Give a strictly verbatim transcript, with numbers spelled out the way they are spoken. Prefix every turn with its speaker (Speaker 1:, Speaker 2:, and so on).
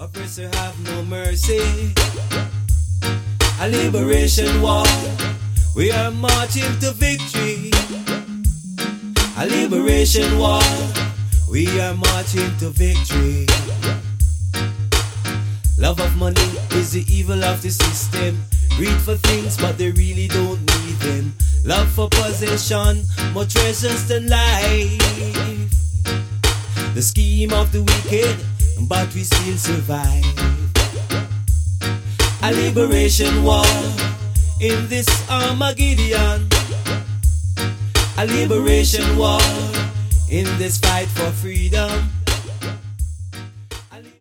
Speaker 1: Oppressor have no mercy. A liberation war. We are marching to victory. A liberation war. We are marching to victory. Love of money is the evil of the system. Greed for things but they really don't need them. Love for possession, more treasures than life. The scheme of the wicked, but we still survive. A liberation war in this Armageddon. A liberation war in this fight for freedom.